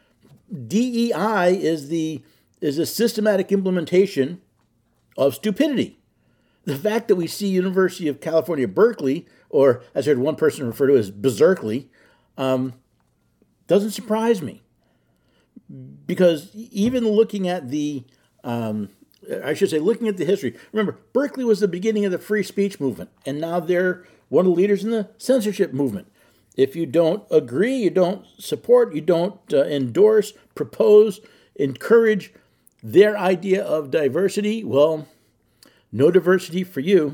D E I is the is a systematic implementation of stupidity. The fact that we see University of California, Berkeley, or as I heard one person refer to as Berserkly, um, doesn't surprise me. Because even looking at the Um, I should say, looking at the history. Remember, Berkeley was the beginning of the free speech movement, and now they're one of the leaders in the censorship movement. If you don't agree, you don't support, you don't uh, endorse, propose, encourage their idea of diversity, well, no diversity for you.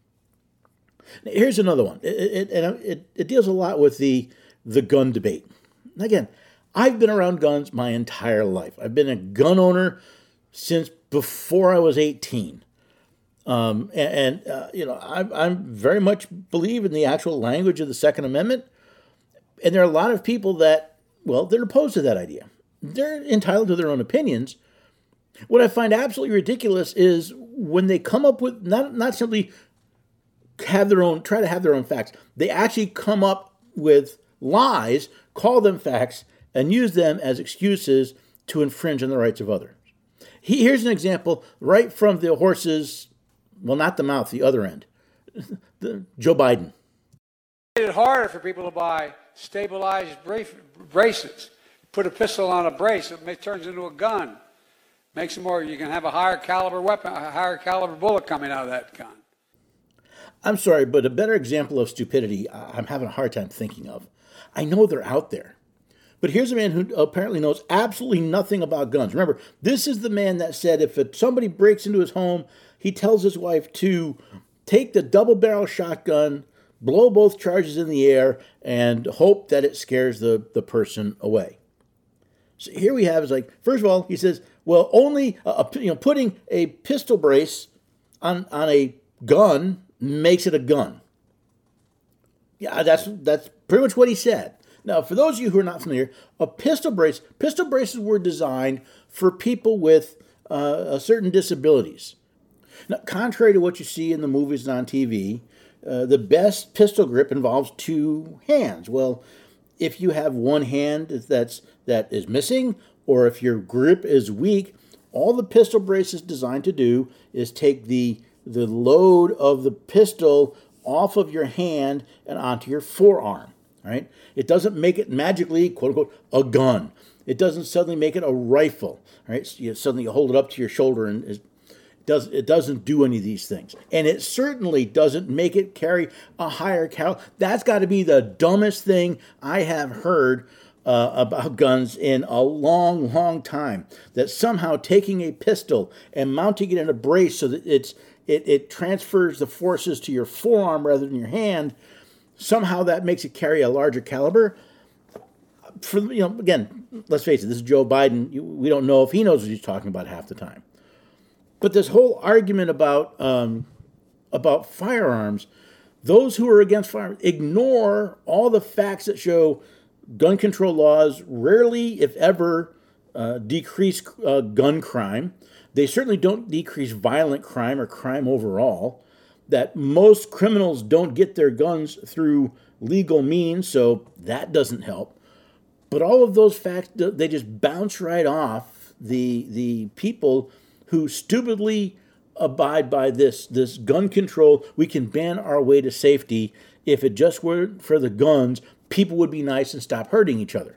Now, here's another one. It, it, it, it deals a lot with the, the gun debate. Again, I've been around guns my entire life. I've been a gun owner since before I was eighteen. Um, and, and uh, you know, I, I'm very much believe in the actual language of the Second Amendment. And there are a lot of people that, well, they're opposed to that idea. They're entitled to their own opinions. What I find absolutely ridiculous is when they come up with, not, not simply have their own, try to have their own facts. They actually come up with lies, call them facts, and use them as excuses to infringe on the rights of others. Here's an example right from the horse's, well, not the mouth, the other end. the, Joe Biden. It's harder for people to buy stabilized bracelets. Put a pistol on a brace, it turns into a gun. Makes it more, you can have a higher caliber weapon, a higher caliber bullet coming out of that gun. I'm sorry, but a better example of stupidity I'm having a hard time thinking of. I know they're out there. But here's a man who apparently knows absolutely nothing about guns. Remember, this is the man that said if it, somebody breaks into his home, he tells his wife to take the double-barrel shotgun, blow both charges in the air, and hope that it scares the, the person away. So here we have is like, first of all, he says, well, only uh, you know putting a pistol brace on on a gun makes it a gun. Yeah, that's that's pretty much what he said. Now, for those of you who are not familiar, a pistol brace, pistol braces were designed for people with uh, certain disabilities. Now, contrary to what you see in the movies and on T V, uh, the best pistol grip involves two hands. Well, if you have one hand that's that is missing, or if your grip is weak, all the pistol brace is designed to do is take the the load of the pistol off of your hand and onto your forearm. Right? It doesn't make it magically, quote unquote, a gun. It doesn't suddenly make it a rifle. Right? So you suddenly you hold it up to your shoulder and it does it doesn't do any of these things. And it certainly doesn't make it carry a higher caliber. That's got to be the dumbest thing I have heard uh, about guns in a long, long time. That somehow taking a pistol and mounting it in a brace so that it's it, it transfers the forces to your forearm rather than your hand. Somehow that makes it carry a larger caliber. For you know, again, let's face it, this is Joe Biden. We don't know if he knows what he's talking about half the time. But this whole argument about um, about firearms, Those who are against firearms ignore all the facts that show gun control laws rarely, if ever, uh, decrease uh, gun crime. They certainly don't decrease violent crime or crime overall. That most criminals don't get their guns through legal means, so that doesn't help. But all of those facts, they just bounce right off the the people who stupidly abide by this, this gun control. We can ban our way to safety. If it just were for the guns, people would be nice and stop hurting each other.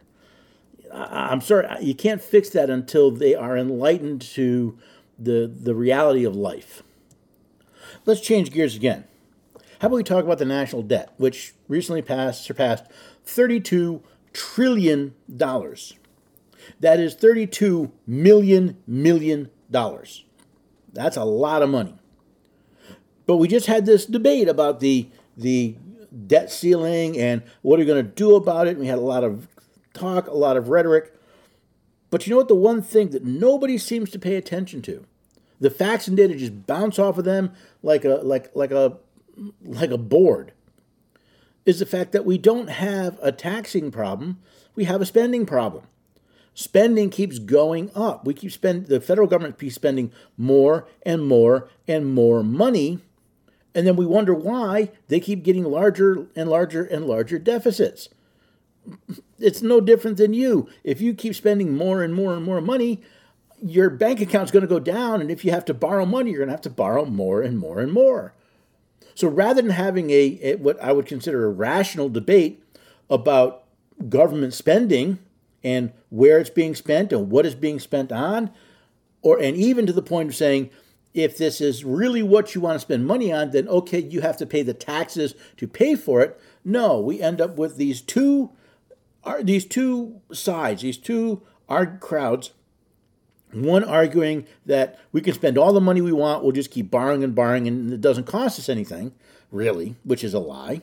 I, I'm sorry, you can't fix that until they are enlightened to the, the reality of life. Let's change gears again. How about we talk about the national debt, which recently passed, surpassed thirty-two trillion dollars. That is thirty-two million million dollars. That's a lot of money. But we just had this debate about the the debt ceiling and what are we going to do about it. And we had a lot of talk, a lot of rhetoric. But you know what? The one thing that nobody seems to pay attention to, the facts and data just bounce off of them like a like like a like a board, is the fact that we don't have a taxing problem. We have a spending problem. Spending keeps going up. We keep spend the federal government keeps spending more and more and more money, and then we wonder why they keep getting larger and larger and larger deficits. It's no different than you. If you keep spending more and more and more money, your bank account's going to go down, and if you have to borrow money, you're going to have to borrow more and more and more. So rather than having a, a what I would consider a rational debate about government spending and where it's being spent and what it's being spent on, or and even to the point of saying, if this is really what you want to spend money on, then okay, you have to pay the taxes to pay for it. No, we end up with these two, these two sides, these two arg crowds. One arguing that we can spend all the money we want, we'll just keep borrowing and borrowing, and it doesn't cost us anything, really, which is a lie.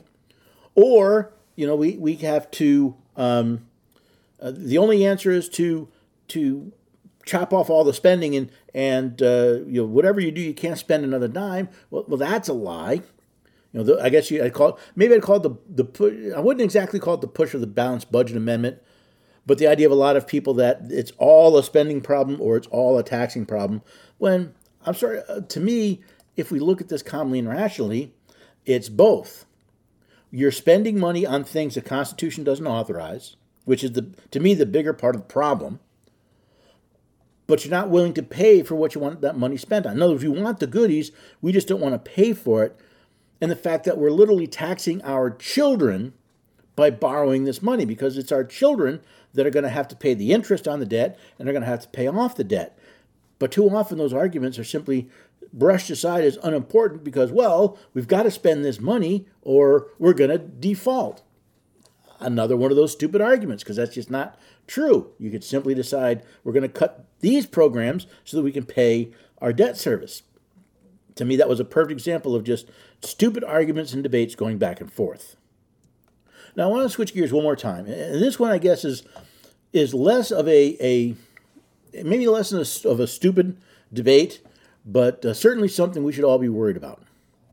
Or, you know, we, we have to, um, uh, the only answer is to to chop off all the spending and, and uh, you know, whatever you do, you can't spend another dime. Well, well that's a lie. You know, the, I guess you, I'd call it, maybe I'd call it the, the push, I wouldn't exactly call it the push of the balanced budget amendment, but the idea of a lot of people that it's all a spending problem or it's all a taxing problem, when, I'm sorry, uh, to me, if we look at this calmly and rationally, it's both. You're spending money on things the Constitution doesn't authorize, which is, the to me, the bigger part of the problem, but you're not willing to pay for what you want that money spent on. In other words, we want the goodies, we just don't want to pay for it, and the fact that we're literally taxing our children by borrowing this money, because it's our children that are going to have to pay the interest on the debt and are going to have to pay off the debt. But too often those arguments are simply brushed aside as unimportant because, well, we've got to spend this money or we're going to default. Another one of those stupid arguments, because that's just not true. You could simply decide we're going to cut these programs so that we can pay our debt service. To me, that was a perfect example of just stupid arguments and debates going back and forth. Now, I want to switch gears one more time. And this one, I guess, is is less of a, a maybe less of a stupid debate, but uh, certainly something we should all be worried about.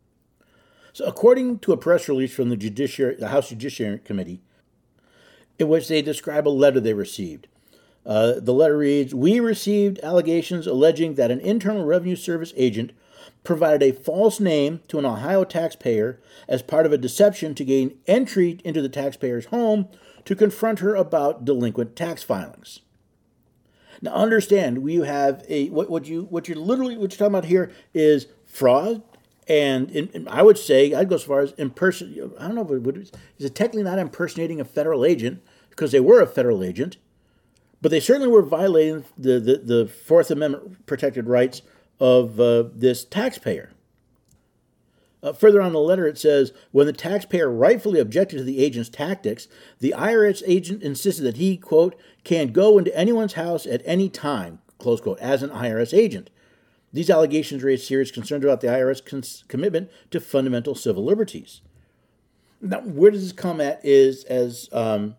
So according to a press release from the Judiciary, the House Judiciary Committee, in which they describe a letter they received. Uh, the letter reads, "We received allegations alleging that an Internal Revenue Service agent provided a false name to an Ohio taxpayer as part of a deception to gain entry into the taxpayer's home to confront her about delinquent tax filings." Now understand, we have a what, what you what you're literally what you're talking about here is fraud, and in, in, I would say I'd go as far as imperson. I don't know if it would, is it technically not impersonating a federal agent because they were a federal agent, but they certainly were violating the the, the Fourth Amendment protected rights of uh, this taxpayer. Uh, further on the letter, it says, when the taxpayer rightfully objected to the agent's tactics, the I R S agent insisted that he, quote, can go into anyone's house at any time, close quote, as an I R S agent. These allegations raise serious concerns about the I R S cons- commitment to fundamental civil liberties. Now, where does this come at is as, um,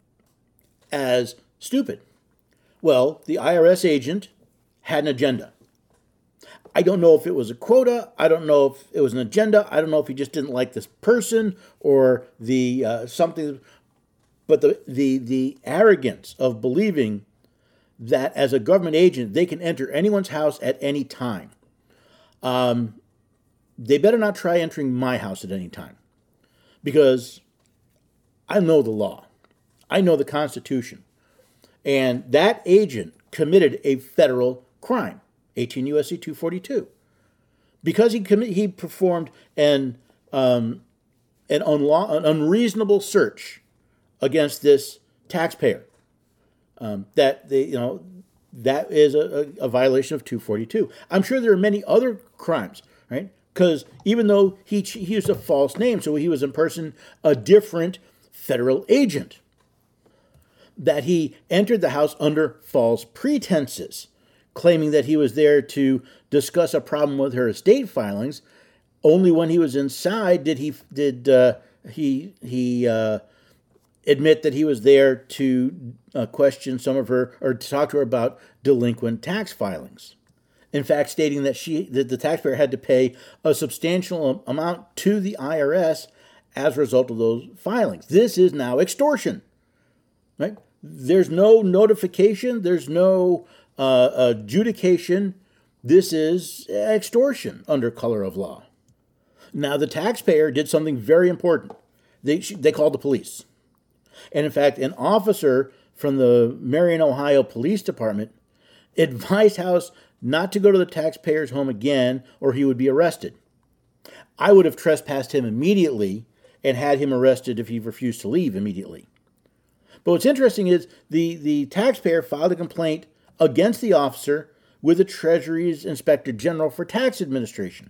as stupid? Well, the I R S agent had an agenda. I don't know if it was a quota. I don't know if it was an agenda. I don't know if he just didn't like this person or the uh, something. But the, the, the arrogance of believing that as a government agent, they can enter anyone's house at any time. Um, they better not try entering my house at any time, because I know the law. I know the Constitution. And that agent committed a federal crime, eighteen U S C two forty-two, because he commi- he performed an um, an, unlaw- an unreasonable search against this taxpayer. Um, that they, you know, that is a, a, a violation of two forty-two. I'm sure there are many other crimes, right? Because even though he he used a false name, so he was impersonating a different federal agent, that he entered the house under false pretenses, claiming that he was there to discuss a problem with her estate filings. Only when he was inside did he did uh, he he uh, admit that he was there to uh, question some of her, or to talk to her about delinquent tax filings. In fact, stating that she that the taxpayer had to pay a substantial amount to the I R S as a result of those filings. This is now extortion, right? There's no notification. There's no uh, adjudication. This is extortion under color of law. Now, the taxpayer did something very important. They they called the police. And in fact, an officer from the Marion, Ohio Police Department advised House not to go to the taxpayer's home again, or he would be arrested. I would have trespassed him immediately and had him arrested if he refused to leave immediately. But what's interesting is the, the taxpayer filed a complaint against the officer with the Treasury's Inspector General for Tax Administration.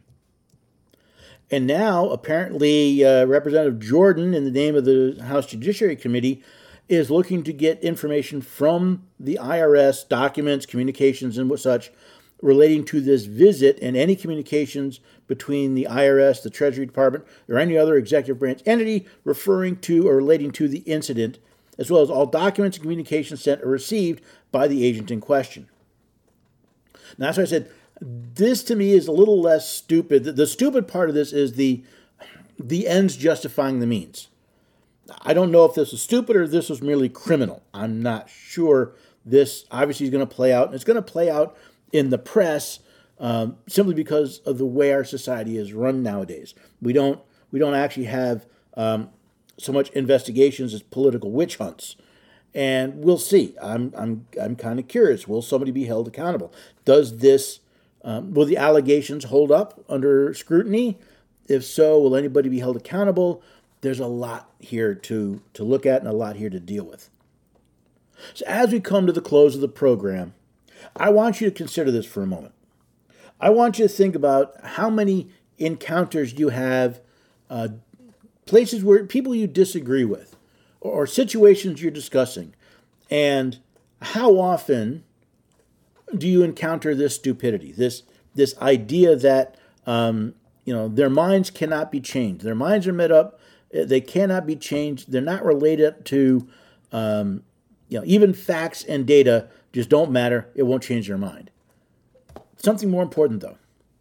And now, apparently, uh, Representative Jordan, in the name of the House Judiciary Committee, is looking to get information from the I R S, documents, communications, and what such, relating to this visit and any communications between the I R S, the Treasury Department, or any other executive branch entity referring to or relating to the incident, as well as all documents and communications sent or received by the agent in question. Now, that's why I said, this to me is a little less stupid. The, the stupid part of this is the the ends justifying the means. I don't know if this was stupid or this was merely criminal. I'm not sure. This obviously is going to play out, and it's going to play out in the press um, simply because of the way our society is run nowadays. We don't we don't actually have um, so much investigations as political witch hunts. And we'll see. I'm I'm I'm kind of curious. Will somebody be held accountable? Does this um, will the allegations hold up under scrutiny? If so, will anybody be held accountable? There's a lot here to to look at and a lot here to deal with. So as we come to the close of the program, I want you to consider this for a moment. I want you to think about how many encounters you have, uh, places where people you disagree with, or situations you're discussing, and how often do you encounter this stupidity, this this idea that um, you know their minds cannot be changed. Their minds are made up; they cannot be changed. They're not related to um, you know even facts and data just don't matter. It won't change their mind. Something more important, though.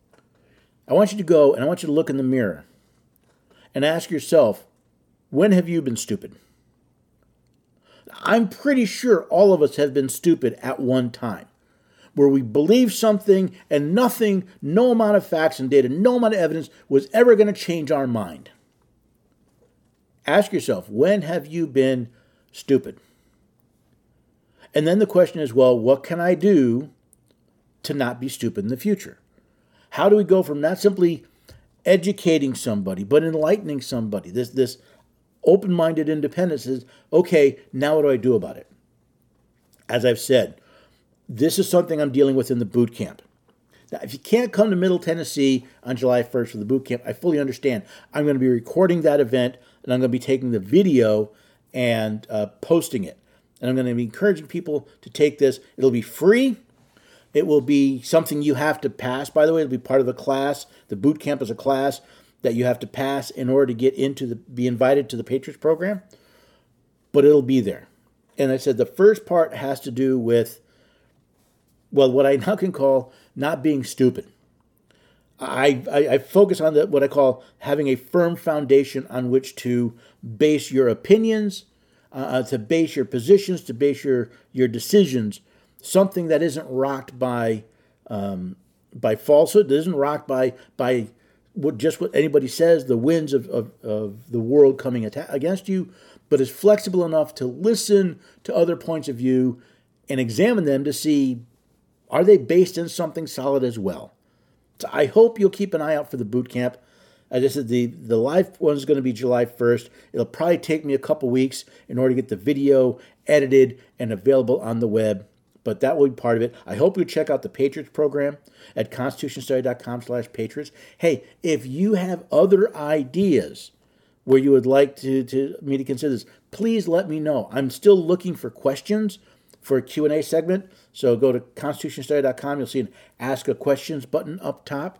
I want you to go and I want you to look in the mirror and ask yourself, when have you been stupid? I'm pretty sure all of us have been stupid at one time, where we believed something and nothing, no amount of facts and data, no amount of evidence was ever going to change our mind. Ask yourself, when have you been stupid? And then the question is, well, what can I do to not be stupid in the future? How do we go from not simply educating somebody, but enlightening somebody? This this open-minded independence is, okay, now what do I do about it? As I've said, this is something I'm dealing with in the boot camp. Now, if you can't come to Middle Tennessee on July first for the boot camp, I fully understand. I'm going to be recording that event, and I'm going to be taking the video and uh, posting it. And I'm going to be encouraging people to take this. It'll be free. It will be something you have to pass. By the way, it'll be part of the class. The boot camp is a class that you have to pass in order to get into the, be invited to the Patriots program. But it'll be there. And I said the first part has to do with, well, what I now can call not being stupid. I, I, I focus on the, what I call having a firm foundation on which to base your opinions, uh, to base your positions, to base your, your decisions, something that isn't rocked by um, by falsehood, that isn't rocked by by what, just what anybody says, the winds of, of, of the world coming atta- against you, but is flexible enough to listen to other points of view and examine them to see, are they based in something solid as well? So I hope you'll keep an eye out for the boot camp. As I said, the, the live one is going to be July first. It'll probably take me a couple weeks in order to get the video edited and available on the web, but that will be part of it. I hope you check out the Patriots program at constitutionstudy.com slash patriots. Hey, if you have other ideas where you would like to, to me to consider this, please let me know. I'm still looking for questions for a Q and A segment. So go to constitution study dot com. You'll see an Ask a Questions button up top.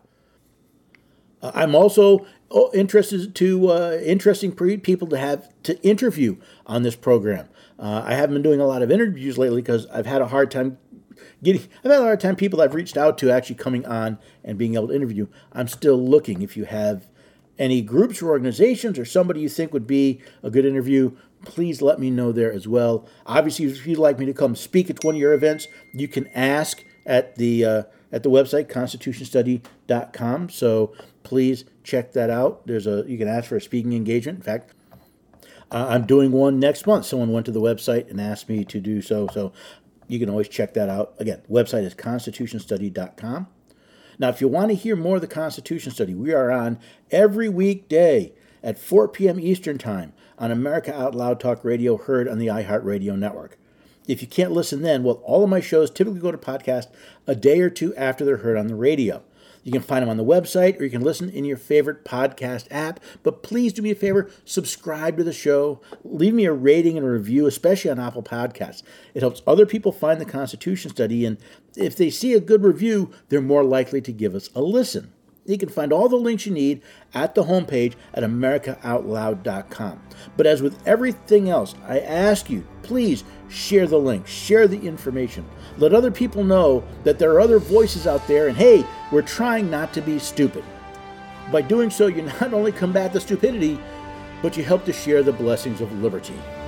Uh, I'm also interested to uh, interesting people to have to interview on this program. Uh, I haven't been doing a lot of interviews lately because I've had a hard time getting. I've had a hard time people I've reached out to actually coming on and being able to interview. I'm still looking. If you have any groups or organizations or somebody you think would be a good interview, please let me know there as well. Obviously, if you'd like me to come speak at one of your events, you can ask at the uh, at the website constitution study dot com. So please check that out. There's a you can ask for a speaking engagement. In fact, uh, I'm doing one next month. Someone went to the website and asked me to do so. So you can always check that out. Again, the website is constitution study dot com. Now, if you want to hear more of the Constitution Study, we are on every weekday at four p.m. Eastern Time on America Out Loud Talk Radio, heard on the iHeartRadio network. If you can't listen then, well, all of my shows typically go to podcast a day or two after they're heard on the radio. You can find them on the website, or you can listen in your favorite podcast app. But please do me a favor, subscribe to the show. Leave me a rating and a review, especially on Apple Podcasts. It helps other people find the Constitution Study, and if they see a good review, they're more likely to give us a listen. You can find all the links you need at the homepage at america out loud dot com. But as with everything else, I ask you, please share the link, share the information. Let other people know that there are other voices out there, and hey, we're trying not to be stupid. By doing so, you not only combat the stupidity, but you help to share the blessings of liberty.